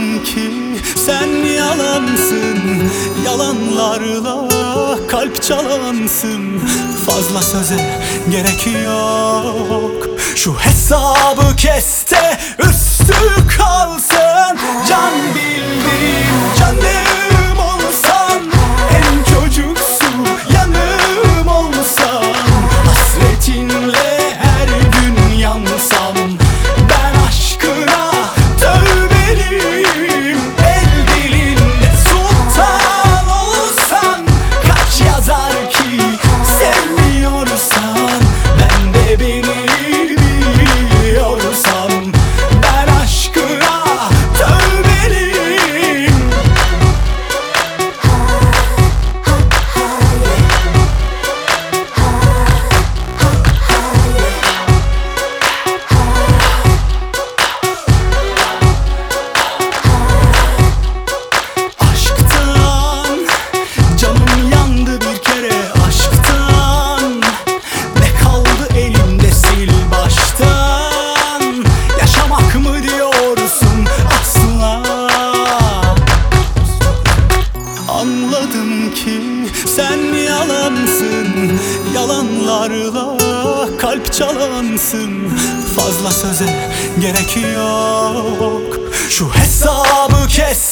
Anladım ki sen yalansın, yalanlarla kalp çalansın. Fazla söze gerek yok, şu hesabı kes de üstü kalsın. Can bildiğim canım olsan, en çocuksu yanım olsan, hasretinle her gün yansam. Ben aşkına tövbeliyim, el dilinde sultan olsan. Kaç yazar ki sevmiyorsan, ben de beni biliyorsam. Ben aşkına tövbeliyim. Aşktan canım yandı bir kere, aşktan. Ne kaldı elimde, sil baştan. Yaşamak mı diyorsun asla? Anladım ki sen yalansın, yalanlarla kalp çalansın. Fazla söze gerek yok, şu hesabı kes